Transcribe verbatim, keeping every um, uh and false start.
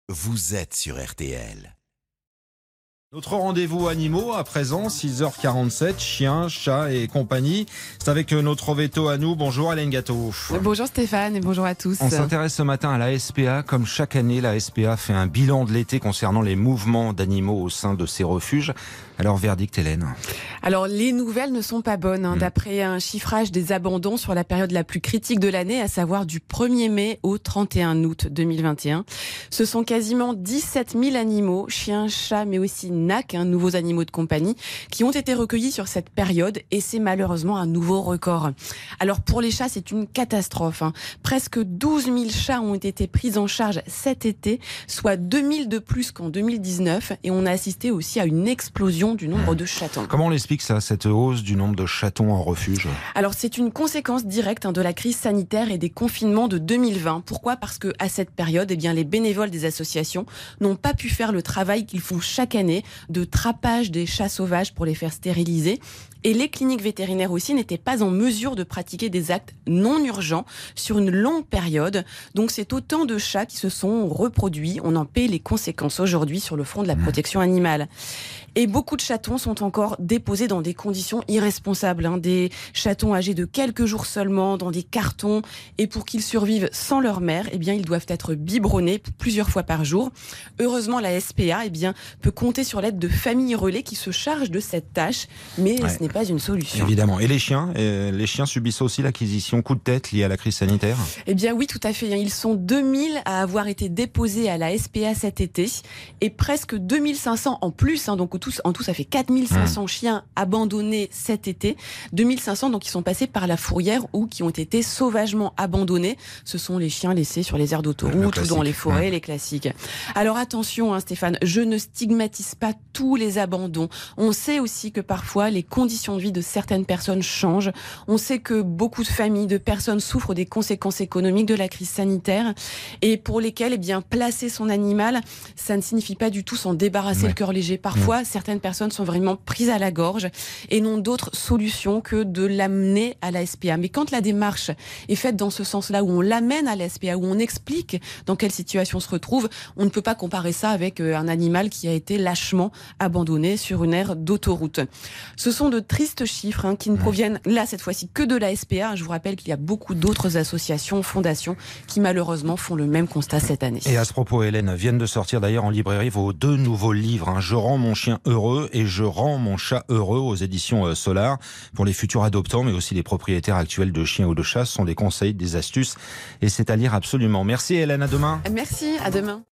vous êtes sur R T L. Notre rendez-vous animaux à présent, six heures quarante-sept, chiens, chats et compagnie. C'est avec notre veto à nous. Bonjour Hélène Gâteau. Bonjour Stéphane et bonjour à tous. On s'intéresse ce matin à la S P A. Comme chaque année, la S P A fait un bilan de l'été concernant les mouvements d'animaux au sein de ces refuges. Alors, verdict Hélène. Alors, les nouvelles ne sont pas bonnes. Hein. Mmh. D'après un chiffrage des abandons sur la période la plus critique de l'année, à savoir du premier mai au trente et un août deux mille vingt et un, ce sont quasiment dix-sept mille animaux, chiens, chats, mais aussi N A C, hein, nouveaux animaux de compagnie, qui ont été recueillis sur cette période, et c'est malheureusement un nouveau record. Alors, pour les chats, c'est une catastrophe. Hein. Presque douze mille chats ont été pris en charge cet été, soit deux mille de plus qu'en deux mille dix-neuf, et on a assisté aussi à une explosion du nombre de chatons. Comment on l'explique ça, cette hausse du nombre de chatons en refuge ? Alors c'est une conséquence directe hein, de la crise sanitaire et des confinements de deux mille vingt. Pourquoi ? Parce que à cette période, eh bien, les bénévoles des associations n'ont pas pu faire le travail qu'ils font chaque année de trapage des chats sauvages pour les faire stériliser. Et les cliniques vétérinaires aussi n'étaient pas en mesure de pratiquer des actes non urgents sur une longue période. Donc c'est autant de chats qui se sont reproduits. On en paie les conséquences aujourd'hui sur le front de la protection animale. Et beaucoup de chatons sont encore déposés dans des conditions irresponsables. Hein. Des chatons âgés de quelques jours seulement, dans des cartons. Et pour qu'ils survivent sans leur mère, eh bien, ils doivent être biberonnés plusieurs fois par jour. Heureusement, la S P A eh bien, peut compter sur l'aide de familles relais qui se chargent de cette tâche. Mais ouais. ce n'est pas une solution. Évidemment. Et les chiens euh, Les chiens subissent aussi l'acquisition coup de tête liée à la crise sanitaire ? Eh bien oui, tout à fait. Ils sont deux mille à avoir été déposés à la S P A cet été et presque deux mille cinq cents en plus. Hein, donc tout, en tout, ça fait quatre mille cinq cents mmh. chiens abandonnés cet été. deux mille cinq cents donc qui sont passés par la fourrière ou qui ont été sauvagement abandonnés. Ce sont les chiens laissés sur les aires d'autoroute ou dans les forêts, mmh. les classiques. Alors attention, hein, Stéphane, je ne stigmatise pas tous les abandons. On sait aussi que parfois les conditions de vie de certaines personnes changent. On sait que beaucoup de familles, de personnes souffrent des conséquences économiques de la crise sanitaire et pour lesquelles, eh bien, placer son animal, ça ne signifie pas du tout s'en débarrasser ouais. le cœur léger. Parfois, ouais. certaines personnes sont vraiment prises à la gorge et n'ont d'autre solution que de l'amener à la S P A. Mais quand la démarche est faite dans ce sens-là, où on l'amène à la S P A, où on explique dans quelle situation se retrouve, on ne peut pas comparer ça avec un animal qui a été lâchement abandonné sur une aire d'autoroute. Ce sont de tristes chiffres hein, qui ne proviennent là cette fois-ci que de la S P A. Je vous rappelle qu'il y a beaucoup d'autres associations, fondations qui malheureusement font le même constat cette année. Et à ce propos, Hélène, viennent de sortir d'ailleurs en librairie vos deux nouveaux livres, hein, Je rends mon chien heureux et Je rends mon chat heureux aux éditions Solar. Pour les futurs adoptants, mais aussi les propriétaires actuels de chiens ou de chats, ce sont des conseils, des astuces et c'est à lire absolument. Merci Hélène, à demain. Merci, à demain.